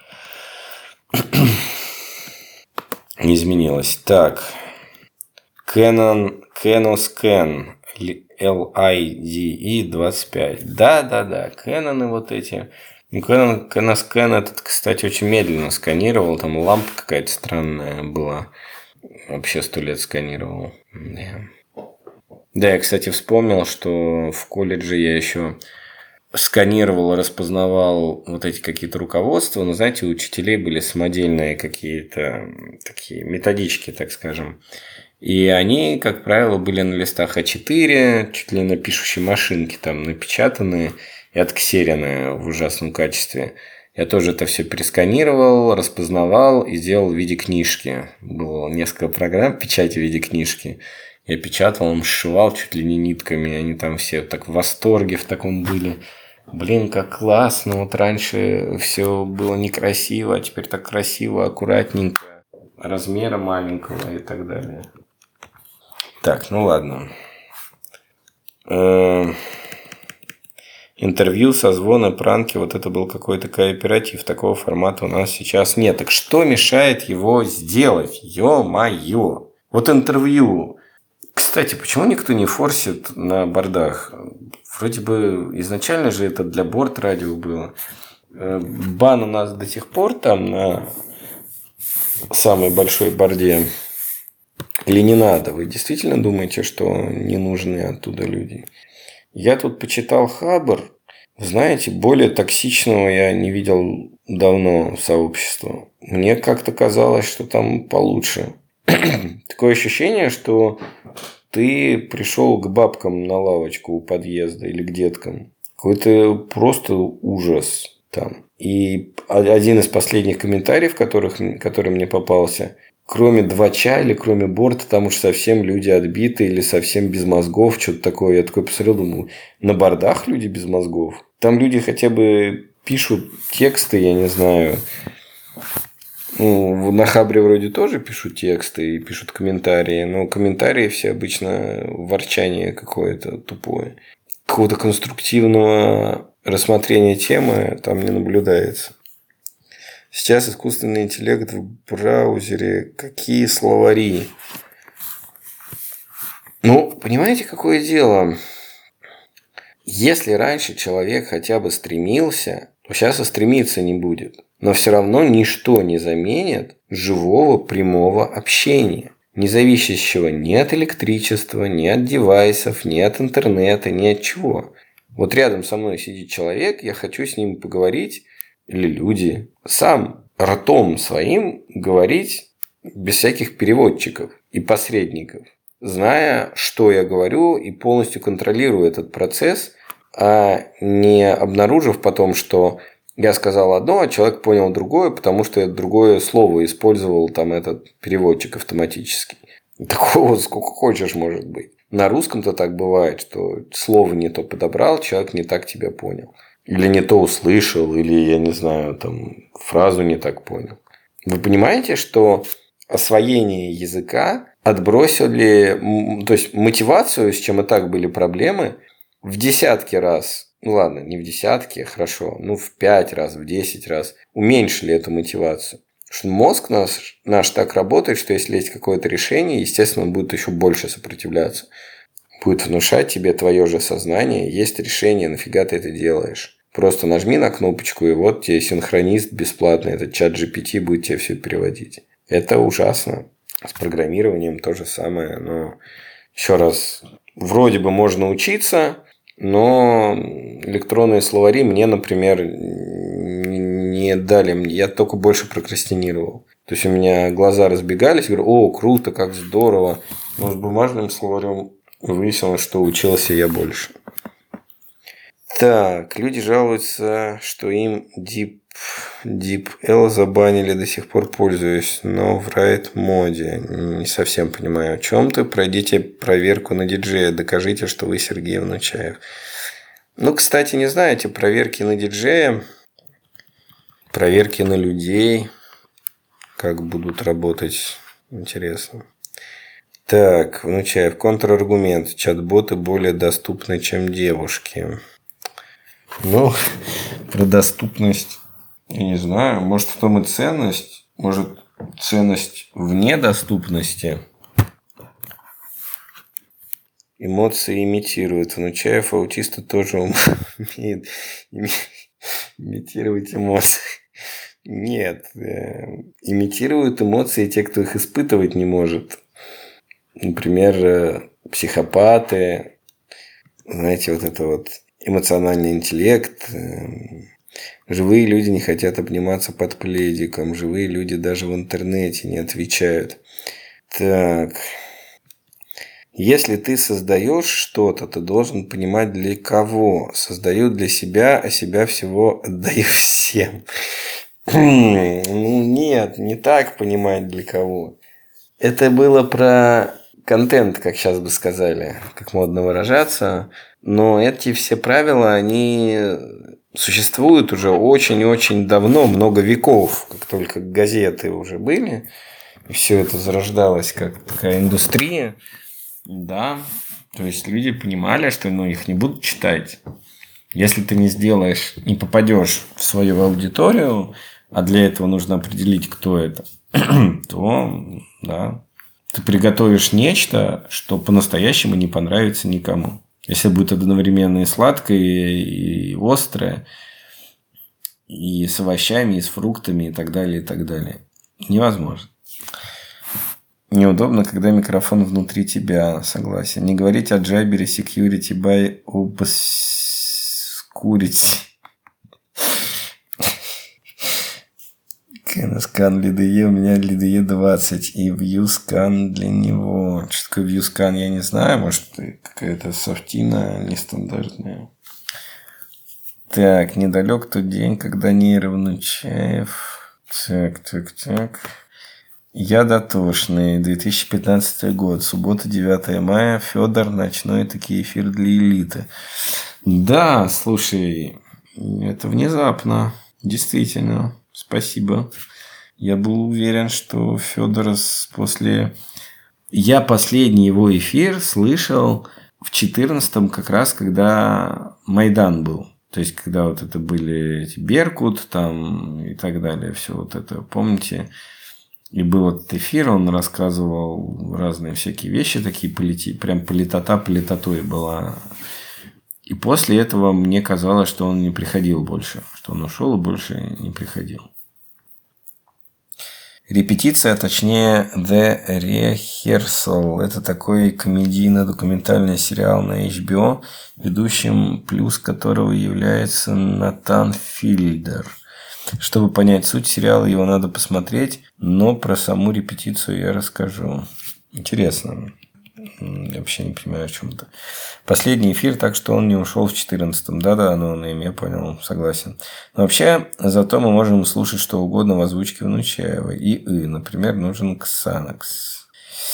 не изменилось. Так, Canon, Canoscan эл ай ди и двадцать пять. Да-да-да, Canon вот эти. Canon, Canoscan этот, кстати, очень медленно сканировал. Там лампа какая-то странная была. Вообще сто лет сканировал. Да. Да, я, кстати, вспомнил, что в колледже я еще сканировал, распознавал вот эти какие-то руководства. Но, знаете, у учителей были самодельные какие-то такие методички, так скажем. И они, как правило, были на листах а четыре, чуть ли на пишущей машинке, там напечатанные и отксерены в ужасном качестве. Я тоже это все пересканировал, распознавал и сделал в виде книжки. Было несколько программ печати в виде книжки. Я печатал, им сшивал чуть ли не нитками. Они там все так в восторге в таком были. Блин, как классно. Вот раньше все было некрасиво, а теперь так красиво, аккуратненько. Размера маленького и так далее. Так, ну ладно. Интервью, созвоны, пранки. Вот это был какой-то кооператив. Такого формата у нас сейчас нет. Так что мешает его сделать? Ё-моё. Вот интервью. Кстати, почему никто не форсит на бордах? Вроде бы изначально же это для борд радио было. Бан у нас до сих пор там на самой большой борде. Или не надо? Вы действительно думаете, что не нужны оттуда люди? Я тут почитал Хабр. Знаете, более токсичного я не видел давно сообщества. Мне как-то казалось, что там получше. Такое ощущение, что ты пришел к бабкам на лавочку у подъезда или к деткам. Какой-то просто ужас там. И один из последних комментариев, которых, который мне попался, кроме двача или кроме борта, там уж совсем люди отбиты или совсем без мозгов, что-то такое. Я такой посмотрел, думаю, на бордах люди без мозгов. Там люди хотя бы пишут тексты, я не знаю. Ну, на Хабре вроде тоже пишут тексты и пишут комментарии, но комментарии все обычно ворчание какое-то тупое. Какого-то конструктивного рассмотрения темы там не наблюдается. Сейчас искусственный интеллект в браузере. Какие словари? Ну, понимаете, какое дело? Если раньше человек хотя бы стремился, то сейчас и стремиться не будет. Но все равно ничто не заменит живого прямого общения, не зависящего ни от электричества, ни от девайсов, ни от интернета, ни от чего. Вот рядом со мной сидит человек, я хочу с ним поговорить, или люди, сам ртом своим говорить без всяких переводчиков и посредников, зная, что я говорю, и полностью контролируя этот процесс, а не обнаружив потом, что я сказал одно, а человек понял другое, потому что я другое слово использовал там этот переводчик автоматически. Такого сколько хочешь может быть. На русском-то так бывает, что слово не то подобрал, человек не так тебя понял. Или не то услышал, или, я не знаю, там, фразу не так понял. Вы понимаете, что освоение языка отбросили, то есть мотивацию, с чем и так были проблемы, в десятки раз, ну ладно, не в десятки, хорошо, ну в пять раз, в десять раз уменьшили эту мотивацию. Потому что мозг наш, наш так работает, что если есть какое-то решение, естественно, он будет еще больше сопротивляться. Будет внушать тебе твое же сознание, есть решение, нафига ты это делаешь. Просто нажми на кнопочку, и вот тебе синхронист бесплатный, этот чат джи пи ти будет тебе все переводить. Это ужасно. С программированием то же самое. Но еще раз, вроде бы можно учиться, но электронные словари мне, например, не дали. Я только больше прокрастинировал. То есть у меня глаза разбегались, говорю, о, круто, как здорово. Но с бумажным словарем выяснилось, что учился я больше. Так, люди жалуются, что им Deep, DeepL забанили, до сих пор пользуюсь, но в райт-моде. Не совсем понимаю, о чем ты. Пройдите проверку на диджея, докажите, что вы Сергей Внучаев. Ну, кстати, не знаете, проверки на диджея Проверки на людей. Как будут работать. Интересно. Так, Внучаев. Контраргумент. Чат-боты более доступны, чем девушки. Ну, про доступность, я не знаю. Может, в том и ценность. Может, ценность в недоступности. Эмоции имитируют. Внучаев, аутисты тоже умеют имитировать эмоции. Нет. Имитируют эмоции те, кто их испытывать не может. Например, психопаты. Знаете, вот это вот эмоциональный интеллект. Живые люди не хотят обниматься под пледиком. Живые люди даже в интернете не отвечают. Так. Если ты создаешь что-то, ты должен понимать, для кого. Создаю для себя, а себя всего отдаю всем. Ну, нет, не так понимать, для кого. Это было про контент, как сейчас бы сказали, как модно выражаться. Но эти все правила, они существуют уже очень-очень давно, много веков. Как только газеты уже были, и все это зарождалось как такая индустрия. Да, то есть люди понимали, что ну, их не будут читать. Если ты не сделаешь, не попадешь в свою аудиторию, а для этого нужно определить, кто это, то да, ты приготовишь нечто, что по-настоящему не понравится никому. Если будет одновременно и сладкое, и острое, и с овощами, и с фруктами, и так далее, и так далее. Невозможно. Неудобно, когда микрофон внутри тебя, согласен. Не говорить о Jabber Security by Obscurity. Scan эл ди и, у меня эл ди и двадцать и ViewScan для него. Что такое ViewScan, я не знаю. Может, какая-то софтина нестандартная. Так, недалек тот день, когда Нейра Внучаев. Так, так, так. Я дотошный. две тысячи пятнадцатый год. Суббота, девятое мая. Федор. Ночной таки эфир для элиты. Да, слушай, это внезапно. Действительно. Спасибо. Я был уверен, что Федор после... Я последний его эфир слышал в четырнадцатом, как раз когда Майдан был. То есть, когда вот это были эти Беркут там и так далее. Все вот это, помните? И был этот эфир, он рассказывал разные всякие вещи, такие полити... прям политота политотой была. И после этого мне казалось, что он не приходил больше. Что он ушел и больше не приходил. Репетиция, точнее, The Rehearsal. Это такой комедийно-документальный сериал на эйч би о, ведущим плюс которого является Натан Филдер. Чтобы понять суть сериала, его надо посмотреть, но про саму репетицию я расскажу. Интересно. Я вообще не понимаю, о чем это. Последний эфир, так что он не ушел в четырнадцатом. Да-да, ну, на имя понял, согласен. Но вообще, зато мы можем слушать что угодно в озвучке Внучаева. И, и например, нужен Ксанакс.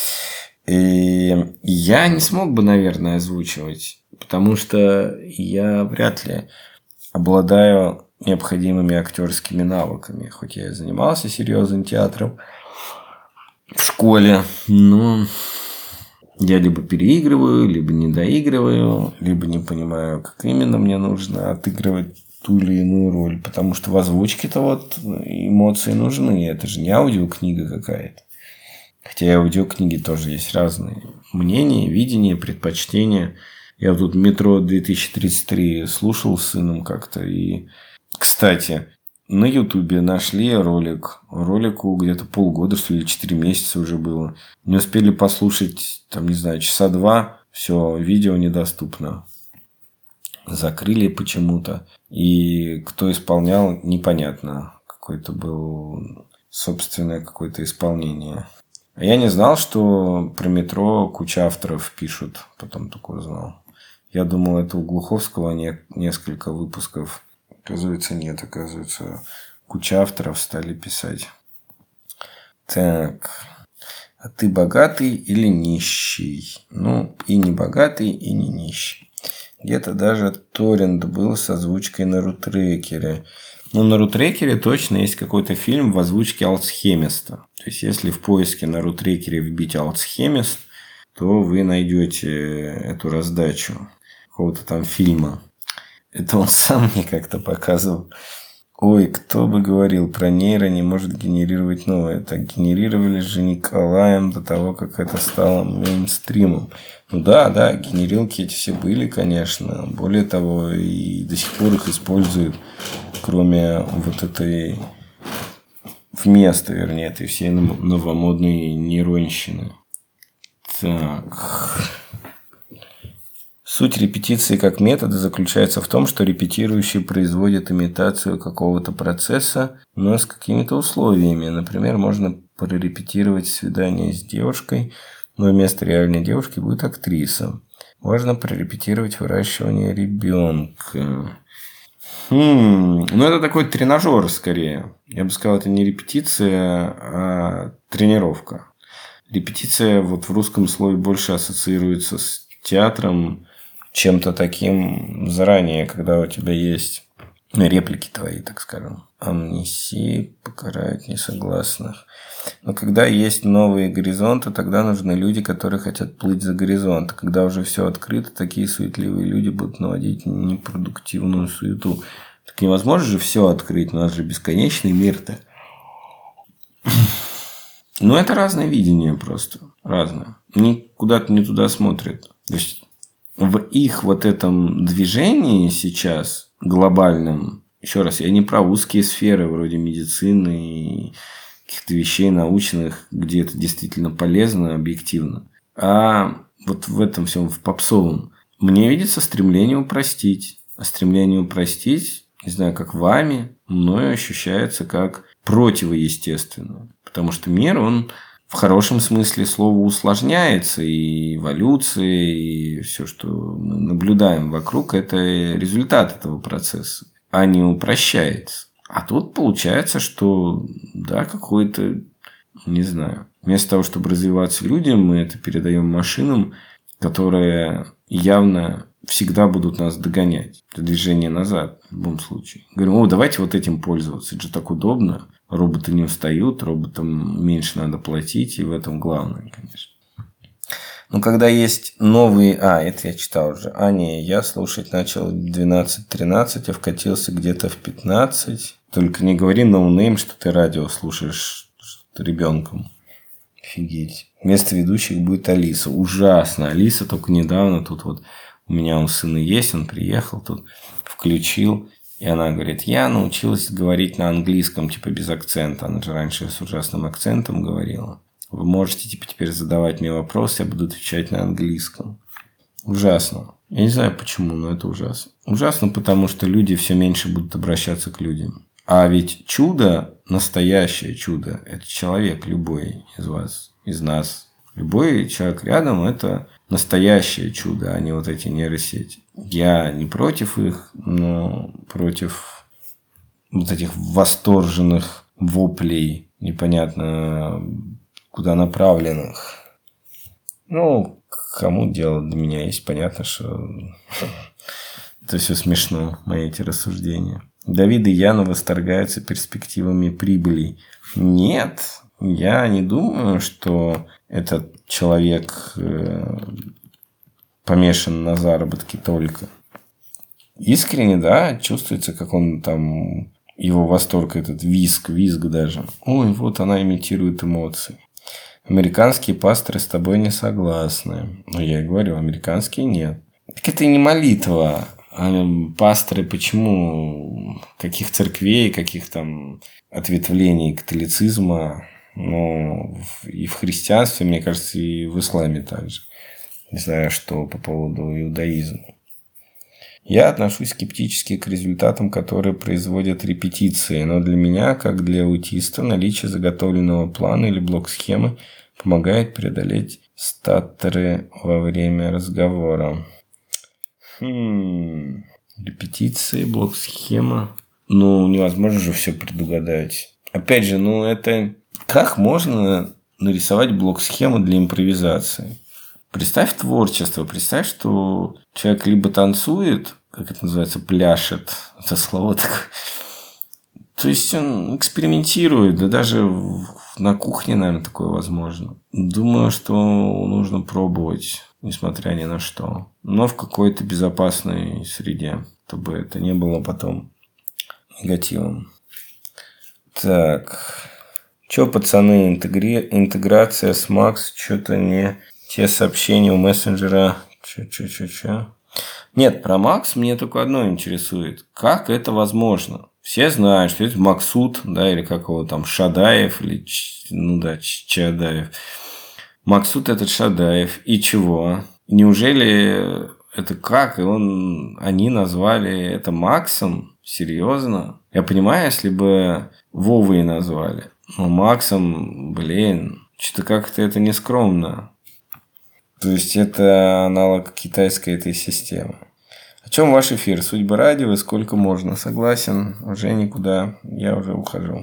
И я не смог бы, наверное, озвучивать, потому что я вряд ли обладаю необходимыми актерскими навыками. Хоть я и занимался серьезным театром в школе, но я либо переигрываю, либо не доигрываю, либо не понимаю, как именно мне нужно отыгрывать ту или иную роль. Потому что в озвучке-то вот эмоции нужны. Это же не аудиокнига какая-то. Хотя и аудиокниги тоже есть разные мнения, видения, предпочтения. Я вот тут «Метро две тысячи тридцать три» слушал с сыном как-то. И, кстати, на Ютубе нашли ролик. Ролику где-то полгода, что ли, четыре месяца уже было. Не успели послушать, там, не знаю, часа два. Все, видео недоступно. Закрыли почему-то. И кто исполнял, непонятно. Какое-то было собственное какое-то исполнение. А я не знал, что про «Метро» куча авторов пишут. Потом только узнал. Я думал, это у Глуховского не, несколько выпусков. Оказывается, нет. Оказывается, куча авторов стали писать. Так. А ты богатый или нищий? Ну, и не богатый, и не нищий. Где-то даже торрент был с озвучкой на рутрекере. Ну, на рутрекере точно есть какой-то фильм в озвучке Алцхемиста. То есть, если в поиске на рутрекере вбить Алцхемист, то вы найдете эту раздачу какого-то там фильма. Это он сам мне как-то показывал. Ой, кто бы говорил, про нейро не может генерировать новое. Так генерировали же Николаем до того, как это стало мейнстримом. Ну да, да, генерилки эти все были, конечно. Более того, и до сих пор их используют, кроме вот этой... Вместо, вернее, этой всей новомодной нейронщины. Так... Суть репетиции как метода заключается в том, что репетирующий производит имитацию какого-то процесса, но с какими-то условиями. Например, можно прорепетировать свидание с девушкой, но вместо реальной девушки будет актриса. Можно прорепетировать выращивание ребенка. Хм, ну, это такой тренажер скорее. Я бы сказал, это не репетиция, а тренировка. Репетиция вот в русском слове больше ассоциируется с театром, чем-то таким заранее, когда у тебя есть реплики твои, так скажем. Амнисия покарает несогласных. Но когда есть новые горизонты, тогда нужны люди, которые хотят плыть за горизонт. Когда уже все открыто, такие суетливые люди будут наводить непродуктивную суету. Так невозможно же все открыть, у нас же бесконечный мир-то. Но это разное видение просто. Разное. Они куда-то не туда смотрят. То есть, в их вот этом движении сейчас, глобальном, еще раз, я не про узкие сферы вроде медицины и каких-то вещей научных, где это действительно полезно, объективно, а вот в этом всем, в попсовом, мне видится стремление упростить. А стремление упростить, не знаю, как вами, мною ощущается как противоестественно. Потому что мир, он... в хорошем смысле слова усложняется, и эволюция, и все, что мы наблюдаем вокруг, это результат этого процесса, а не упрощается. А тут получается, что да, какой-то, не знаю, вместо того, чтобы развиваться людям, мы это передаем машинам, которые явно всегда будут нас догонять. Это движение назад в любом случае. Говорим, о, давайте вот этим пользоваться, это же так удобно. Роботы не устают, роботам меньше надо платить, и в этом главное, конечно. Но когда есть новые... А, это я читал уже. А, не, я слушать начал в двенадцать-тринадцать, а вкатился где-то в пятнадцать. Только не говори ноунейм, что ты радио слушаешь ребенком. Офигеть. Вместо ведущих будет Алиса. Ужасно. Алиса только недавно тут вот... У меня он сын и есть, он приехал тут, включил... И она говорит, я научилась говорить на английском, типа, без акцента. Она же раньше с ужасным акцентом говорила. Вы можете, типа, теперь задавать мне вопросы, я буду отвечать на английском. Ужасно. Я не знаю, почему, но это ужасно. Ужасно, потому что люди все меньше будут обращаться к людям. А ведь чудо, настоящее чудо, это человек, любой из вас, из нас. Любой человек рядом – это настоящее чудо, а не вот эти нейросети. Я не против их, но против вот этих восторженных воплей, непонятно куда направленных. Ну, кому дело до меня есть, понятно, что это все смешно, мои эти рассуждения. Давид и Яна восторгаются перспективами прибылей. Нет, я не думаю, что этот человек помешан на заработке только. Искренне, да, чувствуется, как он там, его восторг, этот визг, визг даже. Ой, вот она имитирует эмоции. Американские пасторы с тобой не согласны. Ну, я и говорю, американские нет. Так это и не молитва. А пасторы почему? Каких церквей, каких там ответвлений католицизма? Ну, и в христианстве, мне кажется, и в исламе также. Не знаю, что по поводу иудаизма. Я отношусь скептически к результатам, которые производят репетиции. Но для меня, как для аутиста, наличие заготовленного плана или блок-схемы помогает преодолеть статтеры во время разговора. Хм. Репетиции, блок-схема. Ну, невозможно же все предугадать. Опять же, ну, это... Как можно нарисовать блок-схему для импровизации? Представь творчество. Представь, что человек либо танцует, как это называется, пляшет. Это слово такое. То есть он экспериментирует, да даже на кухне, наверное, такое возможно. Думаю, что нужно пробовать, несмотря ни на что. Но в какой-то безопасной среде, чтобы это не было потом негативом. Так. Че, пацаны, интегри... интеграция с Макс, что-то не те сообщения у мессенджера. Че-че-че-че. Нет, про Макс мне только одно интересует. Как это возможно? Все знают, что это Максут, да, или как его там, Шадаев, или, ну да, Чадаев. Максут этот Шадаев. И чего? Неужели это как? И он, они назвали это Максом? Серьезно? Я понимаю, если бы Вовой назвали. Но Максом, блин, что-то как-то это нескромно. То есть, это аналог китайской этой системы. О чем ваш эфир? Судьба радио, сколько можно? Согласен, уже никуда, я уже ухожу.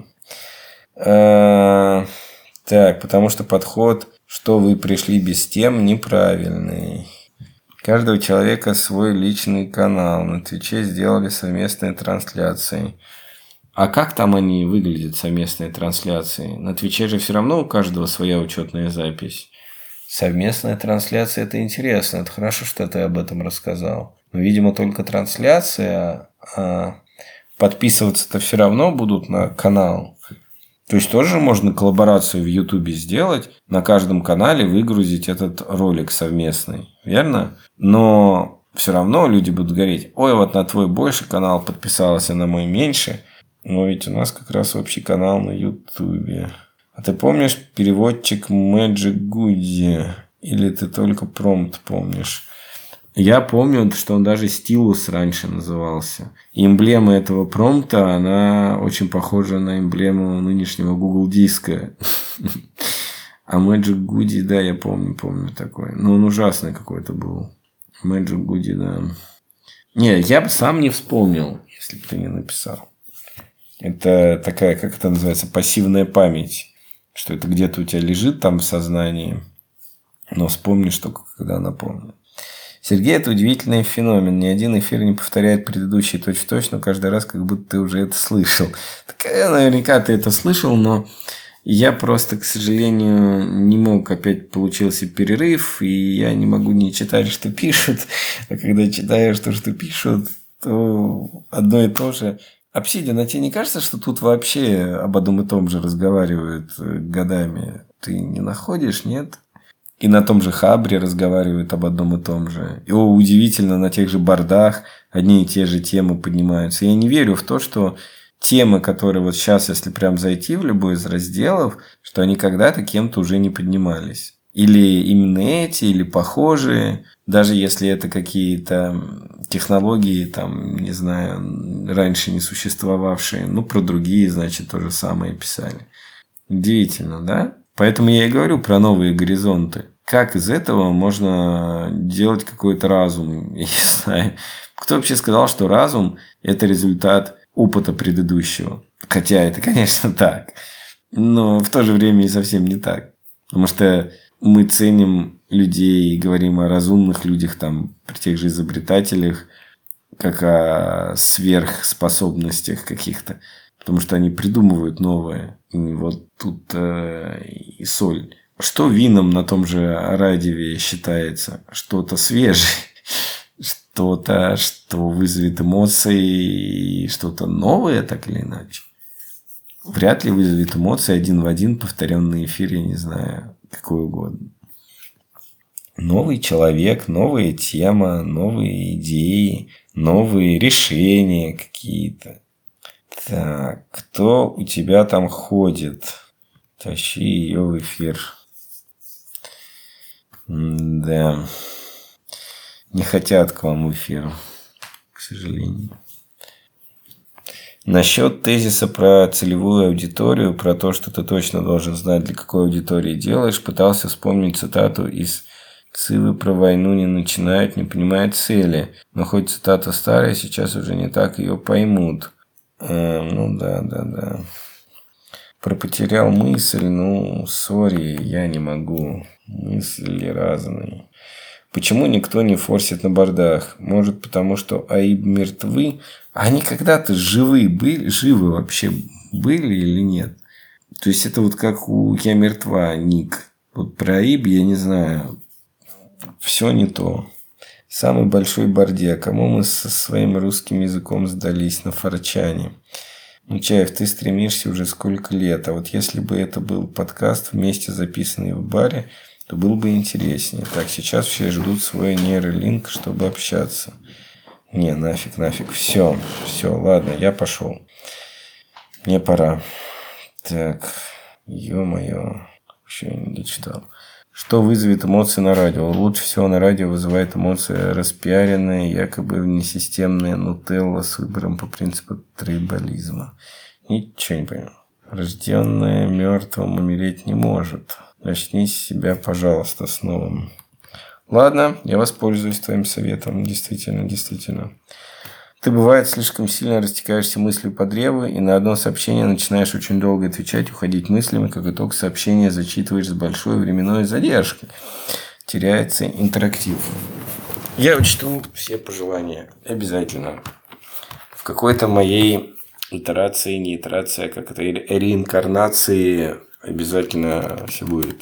А, так, потому что подход, что вы пришли без тем, неправильный. У каждого человека свой личный канал. На Твиче сделали совместные трансляции. А как там они выглядят, совместные трансляции? На Твиче же все равно у каждого своя учетная запись. Совместная трансляция – это интересно. Это хорошо, что ты об этом рассказал. Но, видимо, только трансляция, а подписываться-то все равно будут на канал. То есть, тоже можно коллаборацию в Ютубе сделать, на каждом канале выгрузить этот ролик совместный. Верно? Но все равно люди будут говорить: ой, вот на твой больше канал подписалась, а на мой меньше. Но ведь у нас как раз общий канал на Ютубе. А ты помнишь переводчик Magic Goody? Или ты только промпт помнишь? Я помню, что он даже стилус раньше назывался. И эмблема этого промпта, она очень похожа на эмблему нынешнего Google диска. А Magic Goody, да, я помню, помню такой. Но он ужасный какой-то был. Magic Goody, да. Не, я бы сам не вспомнил, если бы ты не написал. Это такая, как это называется, пассивная память. Что это где-то у тебя лежит там в сознании, но вспомнишь только, когда напомню. Сергей – это удивительный феномен. Ни один эфир не повторяет предыдущий точь-в-точь, но каждый раз как будто ты уже это слышал. Так, наверняка ты это слышал, но я просто, к сожалению, не мог. Опять получился перерыв, и я не могу не читать, что пишут. А когда читаешь то, что пишут, то одно и то же. Обсидиан, а тебе не кажется, что тут вообще об одном и том же разговаривают годами? Ты не находишь, нет? И на том же Хабре разговаривают об одном и том же. И, о, удивительно, на тех же бордах одни и те же темы поднимаются. Я не верю в то, что темы, которые вот сейчас, если прям зайти в любой из разделов, что они когда-то кем-то уже не поднимались. Или именно эти, или похожие. Даже если это какие-то технологии, там, не знаю, раньше не существовавшие. Ну, про другие, значит, то же самое писали. Удивительно, да? Поэтому я и говорю про новые горизонты. Как из этого можно делать какой-то разум? Я не знаю. Кто вообще сказал, что разум – это результат опыта предыдущего? Хотя это, конечно, так. Но в то же время и совсем не так. Потому что мы ценим людей и говорим о разумных людях, там, при тех же изобретателях, как о сверхспособностях каких-то. Потому что они придумывают новое. И вот тут э, и соль. Что вином на том же радио считается? Что-то свежее. Что-то, что вызовет эмоции. И что-то новое, так или иначе. Вряд ли вызовет эмоции один в один, повторенный эфир, я не знаю, какой угодно. Новый человек, новая тема, новые идеи, новые решения какие-то. Так, кто у тебя там ходит? Тащи ее в эфир. Да. Не хотят к вам в эфир, к сожалению. Насчет тезиса про целевую аудиторию, про то, что ты точно должен знать, для какой аудитории делаешь, пытался вспомнить цитату из Цивы про войну не начинают, не понимают цели. Но хоть цитата старая, сейчас уже не так ее поймут. А, ну да, да, да. Про потерял мысль, ну, сори, я не могу. Мысли разные. Почему никто не форсит на бордах? Может, потому что АИБ мертвы? Они когда-то живы были? Живы вообще были или нет? То есть, это вот как у «Я мертва» ник. Вот про АИБ я не знаю. Все не то. Самый большой борде. Кому мы со своим русским языком сдались? На форчане. Нечаев, ты стремишься уже сколько лет. А вот если бы это был подкаст, вместе записанный в баре, то было бы интереснее. Так, сейчас все ждут свой нейролинк, чтобы общаться. Не, нафиг, нафиг. Все, все, ладно, я пошел. Мне пора. Так, ё-моё. Еще не дочитал. Что вызовет эмоции на радио? Лучше всего на радио вызывает эмоции распиаренные, якобы внесистемные нутелла с выбором по принципу трейбализма. Ничего не понял. Рожденная мертвым умереть не может. Начни с себя, пожалуйста, с новым. Ладно, я воспользуюсь твоим советом. Действительно, действительно. Ты, бывает, слишком сильно растекаешься мыслью по древу, и на одно сообщение начинаешь очень долго отвечать, уходить мыслями, как итог сообщения зачитываешь с большой временной задержкой. Теряется интерактив. Я учту все пожелания. Обязательно. В какой-то моей итерации, не итерации, а как это, реинкарнации обязательно все будет.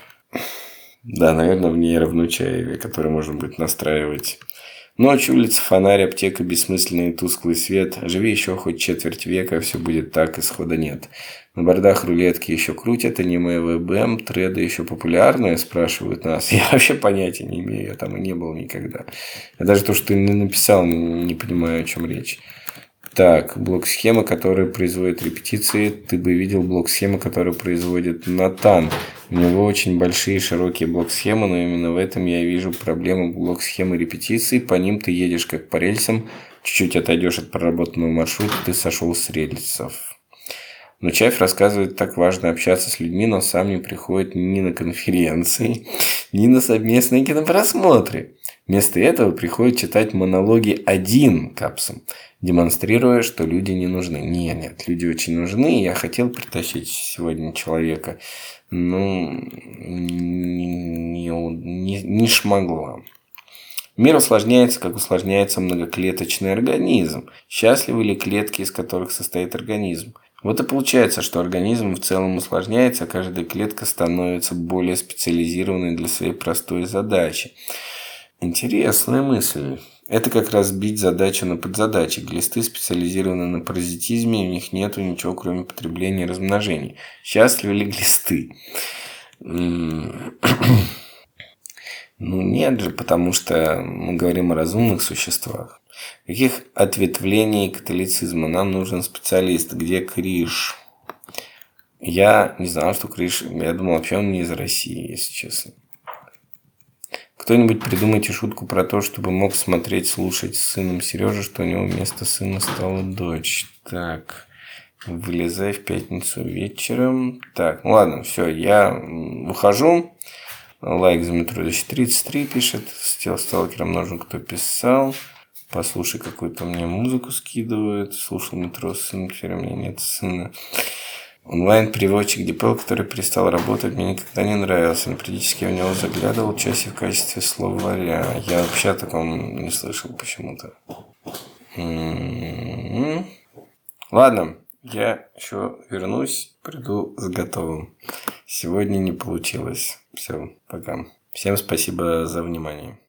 Да, наверное, в нейровнучаеве, который можно будет настраивать. Ночь, улица, фонарь, аптека, бессмысленный тусклый свет. Живи еще хоть четверть века, все будет так, исхода нет. На бордах рулетки еще крутят, аниме, ВБМ, треды еще популярные, спрашивают нас. Я вообще понятия не имею, я там и не был никогда. Я даже то, что ты написал, не понимаю, о чем речь. Так, блок-схема, которая производит репетиции. Ты бы видел блок-схемы, которые производит Натан. У него очень большие широкие блок-схемы, но именно в этом я вижу проблему блок-схемы репетиции. По ним ты едешь как по рельсам, чуть-чуть отойдешь от проработанного маршрута, ты сошел с рельсов. Но Чайф рассказывает, так важно общаться с людьми, но сам не приходит ни на конференции, ни на совместные кинопросмотры. Вместо этого приходит читать монологи один капсом, демонстрируя, что люди не нужны. Нет, нет, люди очень нужны. Я хотел притащить сегодня человека, но не, не, не шмогла. Мир усложняется, как усложняется многоклеточный организм. Счастливы ли клетки, из которых состоит организм? Вот и получается, что организм в целом усложняется, а каждая клетка становится более специализированной для своей простой задачи. Интересная мысль. Это как разбить задачу на подзадачи. Глисты специализированы на паразитизме, и у них нету ничего, кроме потребления и размножения. Счастливы ли глисты? Ну, нет же, потому что мы говорим о разумных существах. Каких ответвлений католицизма? Нам нужен специалист. Где Криш? Я не знал, что Криш... Я думал, вообще он не из России, если честно. Кто-нибудь придумайте шутку про то, чтобы мог смотреть, слушать с сыном Сережи, что у него вместо сына стала дочь. Так, вылезай в пятницу вечером. Так, ну ладно, все, я выхожу. Лайк за метро две тысячи тридцать три пишет. С телосталкером нужен, кто писал. Послушай, какую-то мне музыку скидывают. Слушал метро с сыном, теперь у меня нет сына. Онлайн-переводчик Дипел, который перестал работать, мне никогда не нравился. Но периодически я в него заглядывал, чаще в качестве словаря. Я вообще о таком не слышал почему-то. М-м-м. Ладно, я еще вернусь, приду с готовым. Сегодня не получилось. Все, пока. Всем спасибо за внимание.